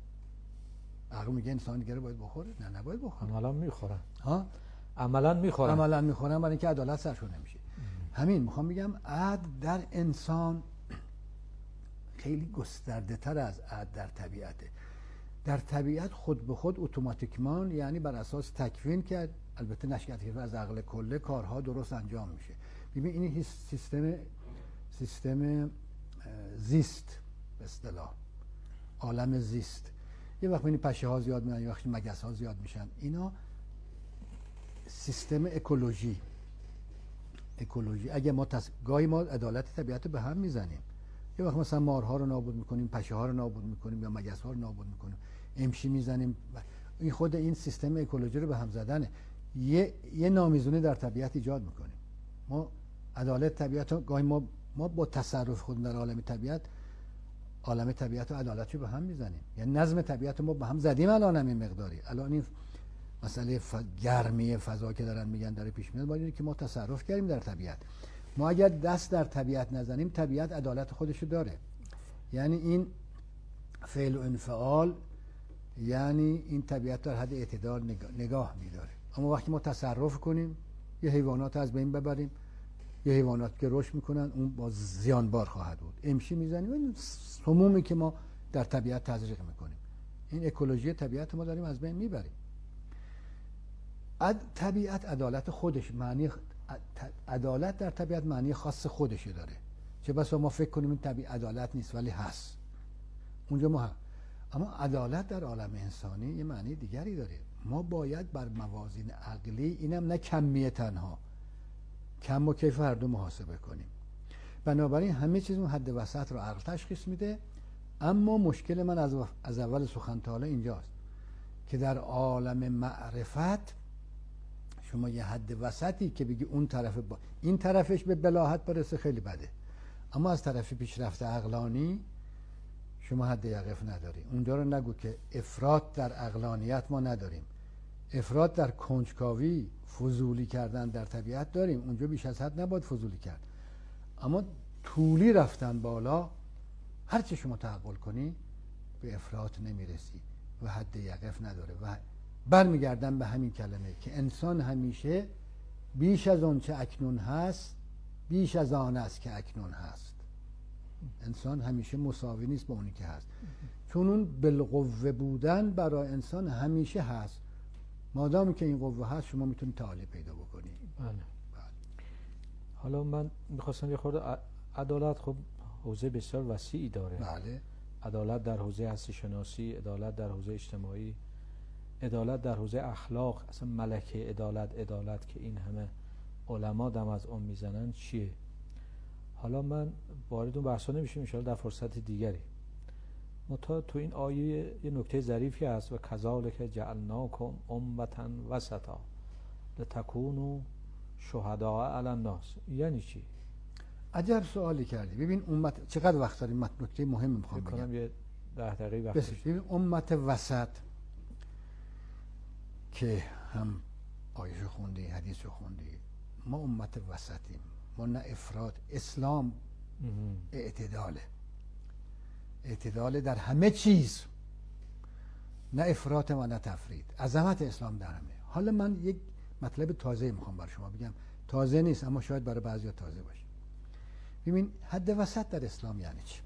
عقل میگه انسان دیگه رو باید بخوره؟ نه نباید بخوره. عملا میخورن. ها؟ عملا میخورن. عملا میخورن برای اینکه عدالت سرشون نمیشه. همین میخوام بگم عدل در انسان خیلی گسترده تر از عدل در طبیعته. در طبیعت خود به خود اتوماتیکمان، یعنی بر اساس تکوین که البته نشأت از عقل کله، کارها درست انجام میشه. ببین این سیستم سیستم زیست به اصطلاح، عالم زیست. یه وقت این پشه ها زیاد میشن، یه وقت مگس ها زیاد میشن. اینا سیستم اکولوژی اکولوژی اگه ما تص... گاهی ما عدالت طبیعت به هم میزنیم. یه وقت مثلا مارها رو نابود میکنیم، پشه ها رو نابود میکنیم، یا مگس ها رو نابود میکنیم، امشی میزنیم. این خود این سیستم اکولوژی رو به هم زدنه. یه یه نامیزونی در طبیعت ایجاد میکنیم. ما عدالت طبیعت رو گاهی ما ما با تصرف خود در عالم طبیعت عالم طبیعت و عدالت رو به هم میزنیم. یعنی نظم طبیعت رو ما به هم زدیم. الان هم این مقداری الان این مسئله ف... گرمی فضا که دارن میگن داره پیش میاد، باید که ما تصرف کردیم در طبیعت. ما اگر دست در طبیعت نزنیم، طبیعت عدالت خودشو داره. یعنی این فعل و انفعال، یعنی این طبیعت در حد اعتدال نگاه, نگاه میداره. اما وقتی ما تصرف کنیم، یه حیوانات از بین ببریم، یه حیوانات که رشد میکنن اون با زیانبار خواهد بود. امشی میزنیم، این سمومی که ما در طبیعت تزریق میکنیم، این اکولوژی طبیعت ما داریم از بین میبریم. طبیعت عدالت خودش معنی عدالت در طبیعت معنی خاص خودشه داره. چه بسا ما فکر کنیم این طبیعت عدالت نیست ولی هست اونجا ما هم. اما عدالت در عالم انسانی یه معنی دیگری داره. ما باید بر موازین عقلی، اینم نه کمیه تنها، کم و کیف هر دو محاسبه کنیم. بنابراین همه چیز اون حد وسط رو عقل تشخیص میده. اما مشکل من از, از اول سخن تا حالا اینجاست که در عالم معرفت شما یه حد وسطی که بگی اون طرف با این طرفش به بلاحت برسه خیلی بده، اما از طرف پیشرفت عقلانی شما حد یقف نداری. اونجا رو نگو که افراط در عقلانیت ما نداریم، افراط در کنجکاوی فضولی کردن در طبیعت داریم، اونجا بیش از حد نباید فضولی کرد. اما طولی رفتن بالا، هر چه شما تحقل کنی به افراط نمیرسی و حد یقف نداره. و برمیگردن به همین کلمه که انسان همیشه بیش از اون چه اکنون هست، بیش از آن است که اکنون هست. انسان همیشه مساوی نیست با اونی که هست، چون اون بالقوه بودن برای انسان همیشه هست. مادامی که این قوه هست شما میتونید تعالی پیدا بکنید. بله. حالا من میخواستم یه خورده عدالت خب حوزه بسیار وسیعی داره. بله. عدالت در حوزه هستی شناسی، عدالت در حوزه اجتماعی، عدالت در حوزه اخلاق، اصلا ملکه عدالت، عدالت که این همه علما دم از اون میزنن چیه؟ حالا من وارد اون بحثا نمیشم، ان شاءالله در فرصت دیگری. متا تو این آیه یه نکته ظریفی هست و کذالک جعلناکم امة وسطا لتکونوا شهداء علی الناس. یعنی چی؟ عجب سوالی کردی. ببین امت، چقدر وقت داریم؟ نکته مهم میخوام بگم. کنم یه ده دقیقه وقت. ببین امت وسط که هم آیه خوندی، حدیث خوندی، ما امت وسطیم. ما نه افراط. اسلام اعتداله، اعتدال در همه چیز، نه افراط و نه تفرید. عظمت اسلام در همه. حالا من یک مطلب تازه میخوام برای شما بگم، تازه نیست اما شاید برای بعضیا تازه باشه. ببین حد وسط در اسلام یعنی چی؟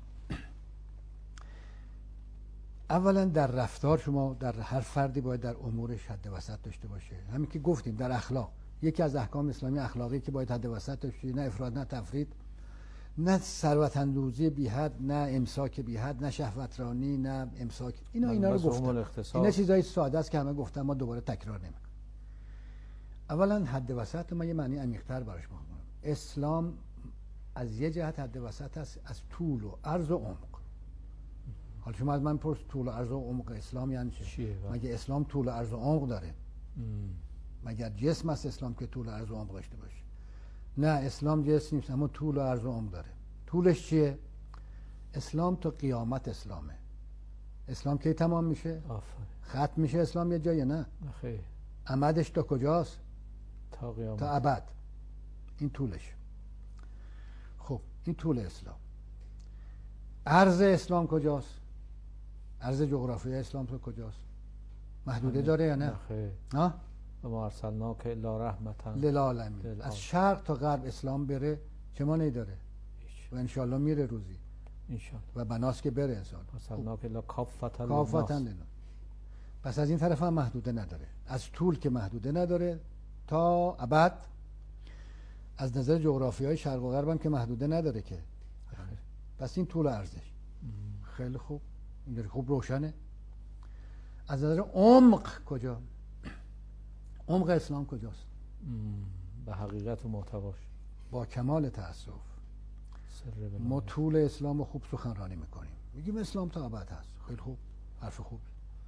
اولا در رفتار شما، در هر فردی باید در امورش حد وسط داشته باشه. همین که گفتیم در اخلاق، یکی از احکام اسلامی اخلاقی که باید حد وسط داشته باشه، نه افراط نه تفرید، نه ثروت اندوزی بی حد، نه امساک بی حد، نه شهوترانی، نه امساک. اینا اینا رو گفتم. اینا چیزای ساده است که همه گفتم، ما دوباره تکرار نمی‌کنم. اولا حد وسط ما یه معنی عمیق‌تر براش می‌کنم. اسلام از یه جهت حد وسط است، از طول و عرض و عمق. حالا شما از من پرس طول و عرض و عمق اسلام یعنی چی؟ مگه اسلام طول و عرض و عمق داره؟ مگر جسم است اسلام که طول و عرض و عمق داشته باشه؟ نه، اسلام جسم نیست اما طول و عرض و عمق داره. طولش چیه؟ اسلام تا قیامت اسلامه. اسلام کی تمام میشه؟ آفرین. ختم میشه اسلام یه جایی؟ نه خیر. امدش تا کجاست؟ تا قیامت، تا ابد. این طولش. خب این طول اسلام. عرض اسلام کجاست؟ عرض جغرافیای اسلام تو کجاست؟ محدوده داره یا نه؟ خیر. ها؟ و ما ارسلناک الا رحمتا للعالمین. از شرق تا غرب اسلام بره چه معنی داره؟ و انشالله میره روزی انشالله، و بناس که بره انسان. ارسلناک الا کافتا کافتا للناس. پس از این طرف هم محدوده نداره. از طول که محدوده نداره تا ابد. از نظر جغرافیای شرق و غرب هم که محدوده نداره که. پس این طول و عرضش خیلی خوب، این خوب روشنه. از نظر عمق کجا؟ عمق اسلام کجاست؟ به حقیقت و محتواش. با کمال تأسف ما طول اسلام رو خوب سخنرانی میکنیم، میگیم اسلام تا ابد هست. خیلی خوب، حرف خوب.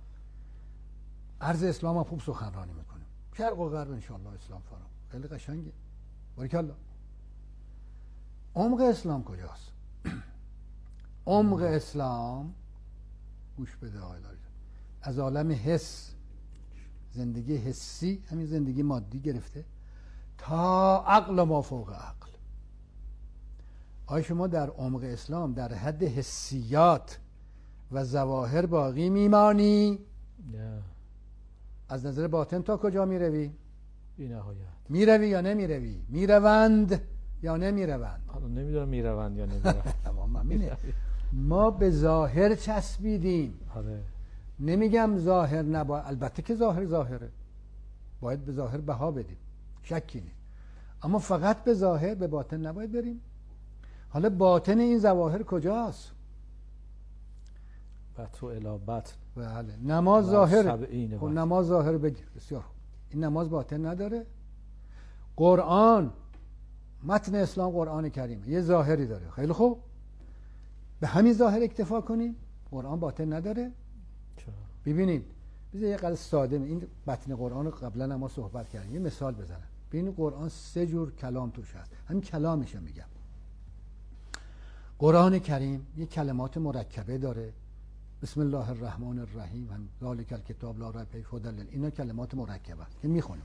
عرض اسلام هم خوب سخنرانی میکنیم، شرق و غرب انشالله اسلام فرام. خیلی قشنگه، باریکالله. عمق اسلام کجاست؟ عمق اسلام، گوش بده آقای لاری، از عالم حس، زندگی حسی، همین زندگی مادی گرفته تا عقل و ما فوق عقل. آیا شما در عمق اسلام در حد حسیات و ظواهر باقی میمانی؟ نه. از نظر باطن تا کجا میروی؟ بی نهایت. میروی یا نمیروی؟ میروند یا نمیروند؟ حالا نمیدونم میروند یا نمیروند. تمام همینه. ما به ظاهر چسبیدیم. آره. نمیگم ظاهر نبا، البته که ظاهر ظاهره، باید به ظاهر بها بدیم، شکی نیست، اما فقط به ظاهر، به باطن نباید بریم. حالا باطن این ظواهر کجاست؟ بطو الی بطن. بله. نماز ظاهره. خب نماز ظاهر بگیر، بسیار خوب. این نماز باطن نداره. قرآن، متن اسلام قرآن کریمه، یه ظاهری داره. خیلی خوب، به همین ظاهر اکتفا کنیم. قرآن باطن نداره. چرا؟ ببینید، بذار یه قدر ساده، این متن قرآن رو قبلا ما صحبت کردیم، یه مثال بزنم. ببینید قرآن سه جور کلام توش هست، همین کلامشو میگم. قرآن کریم یه کلمات مرکبه داره، بسم الله الرحمن الرحیم، هم ذالک الکتاب لا ریب فیه هدی للمتقین، اینا کلمات مرکبه است که میخونیم.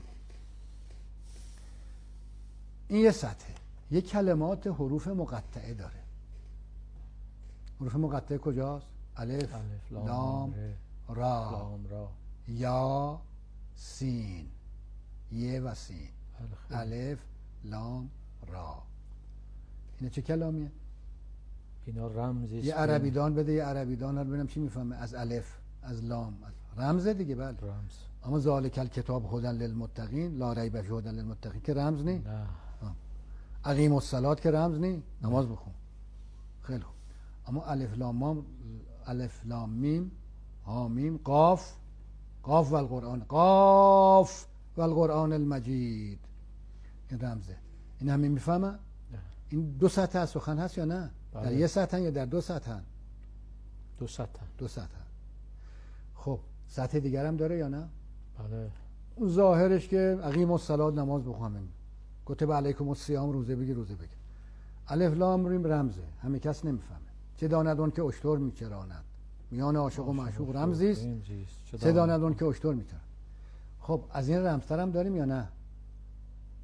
این یه سطح. یه کلمات حروف مقطعه داره. حروف مقطعه کجاست؟ الف، الف لام، لام را، لام را، یا، سین، یه و سین، الخ. الف، لام، را. اینا چه کلامیه؟ اینا رمزی است. یه عربیدان بده، یه عربیدان رو ببینم چی میفهمه از الف، از لام، از رمزه دیگه. بله رمز. اما ذالک الکتاب هدی للمتقین لا ریب فیه هدی للمتقین که رمز نی؟ نه. اقیم الصلاة که رمز نی؟ نماز بخون. خیلی خوب. اما الف لام میم، الف لام میم، ها میم، قاف، قاف و القرآن، قاف و القرآن المجید، این رمزه. این همین میفهمه؟ این دو سطح از سخن هست یا نه؟ بله. در یه سطح یا در دو سطح؟ دو سطح. دو سطح. خب سطح دیگر هم داره یا نه؟ بله. اون ظاهرش که اقیم الصلاة نماز بخونیم، کتب علیکم الصیام روزه بگی روزه بگی. الف لام ریم رمزه، همه کس نمیفهمه. چه داند اون که اشتر میچراند، میان عاشق و معشوق رمزی است. چه داند اون که اشتر میچراند. خب از این رمزتر هم داریم یا نه؟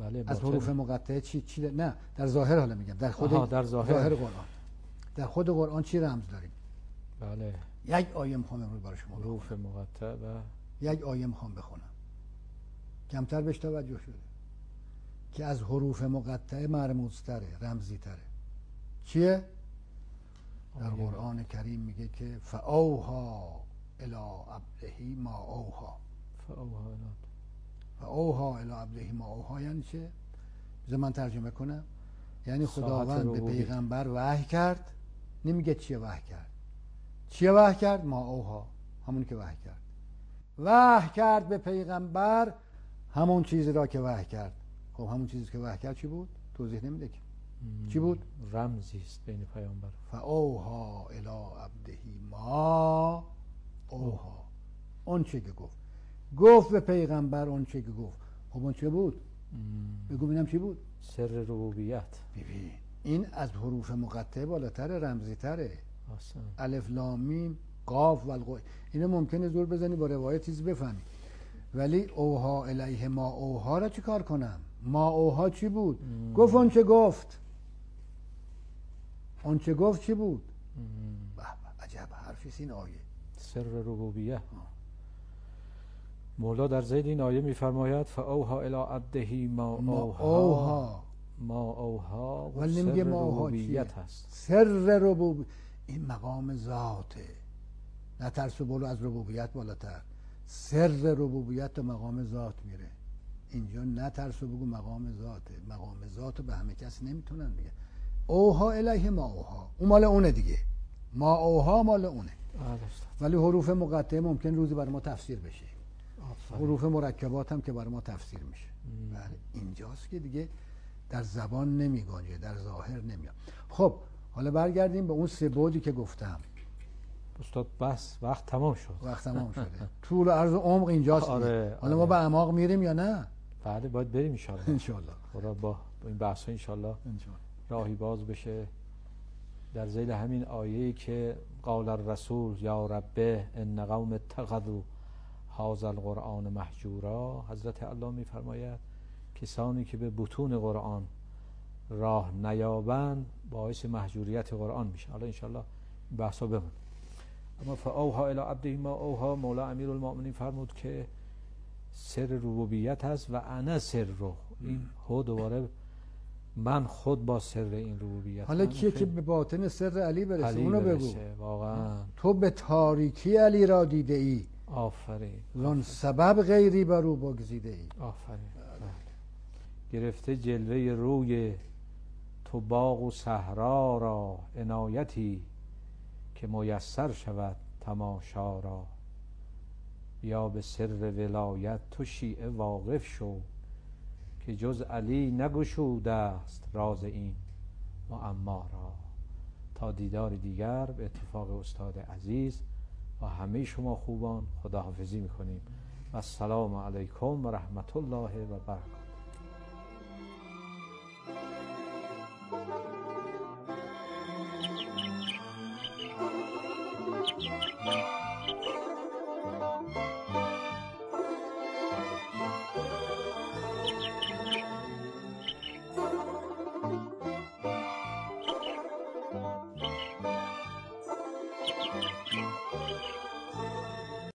بله از حروف مقطعه چی چی نه در ظاهر حالا میگم در خود آها، در ظاهر. ظاهر قرآن در خود قرآن چی رمز داریم؟ بله یک آیه میخوام امروز برای شما حروف مقطع و یک آیه میخوام بخونم کمتر بهش توجه شده که از حروف مقطعه مرموزتره رمزی تره. چیه؟ در قرآن کریم میگه که فاوها الی عبده ما اوها. فاوها الی فاوها الی عبده ما اوها یعنی چه؟ بذار من ترجمه کنم. یعنی خداوند به پیغمبر وحی کرد. نمیگه چیه وحی کرد. چیه وحی کرد؟ ما اوها، همون که وحی کرد. وحی کرد به پیغمبر همون چیزی را که وحی کرد. خب همون چیزی که وحی کرد چی بود؟ توضیح نمیده که. چی بود؟ رمزی است بین پیامبر. فاوها الی عبده ما اوها. اون چه که گفت گفت به پیغمبر اون چه که گفت. خب اون چه بود؟ بگو ببینم چی بود؟ سر ربوبیت. ببین این از حروف مقطعه بالاتر، رمزی تره. الف لام میم قاف و القو. اینو ممکنه زور بزنی با روایت چیزی بفهمی، ولی اوها الیه ما اوها را چی کار کنم؟ ما اوها چی بود؟ ام. گفت اون چه گفت. اون چه گفت چی بود؟ به به عجب حرفیست این آیه. سر ربوبیت. مولا در زید این آیه میفرماید فاوها الی عبده ما اوها. ما اوها و ولی نمیگه ما اوها ربوبیت هست. سر ربوبیت این مقام ذاته. نه ترس و بلو از ربوبیت بالاتر. سر ربوبیت و مقام ذات میره. اینجا نه ترس و بگو مقام ذاته. مقام ذات به همه کس نمیتونن دیگه. اوها الیه ما اوها اون مال اونه دیگه. ما اوها مال اونه. ولی حروف مقطعه ممکن روزی برای ما تفسیر بشه. آفرین. حروف مرکبات هم که برای ما تفسیر میشه. بله اینجاست که دیگه در زبان نمیگنجه، در ظاهر نمیاد. خب حالا برگردیم به اون سه بعدی که گفتم. استاد بس وقت تمام شد. وقت تمام شده. طول و عرض و عمق اینجاست. آره، حالا آره. ما به اعماق میریم یا نه؟ بله باید بریم ان شاء الله. ان شاء الله. خدا با این بحث ان شاء الله راهی باز بشه. در ذیل همین آیه‌ای که قال الرسول یا ربه ان قوم اتخذوا هذا القرآن مهجورا، حضرت الله میفرماید کسانی که به بطون قرآن راه نیابند باعث مهجوریت قرآن میشه. حالا ان شاء الله بحثا بمون. اما فاوها الی عبده ما اوها، مولا امیرالمؤمنین فرمود که سر ربوبیت هست و انا سر رو. این هو دوباره من خود با سر این ربوبیت. حالا کیه که به باطن سر علی برسه؟ علی اونو برسه. بگو. واقعا تو به تاریکی علی را دیده ای. آفرین. زن سبب غیری بر او بگزیده ای. آفرین. گرفته جلوه روی تو باغ و صحرا را، عنایتی که میسر شود تماشا را. یا به سر ولایت تو شیعه واقف شو، که جز علی نگشوده است راز این معما را. تا دیدار دیگر به اتفاق استاد عزیز و همه شما خوبان خداحافظی میکنیم و السلام علیکم و رحمت الله و برکاته.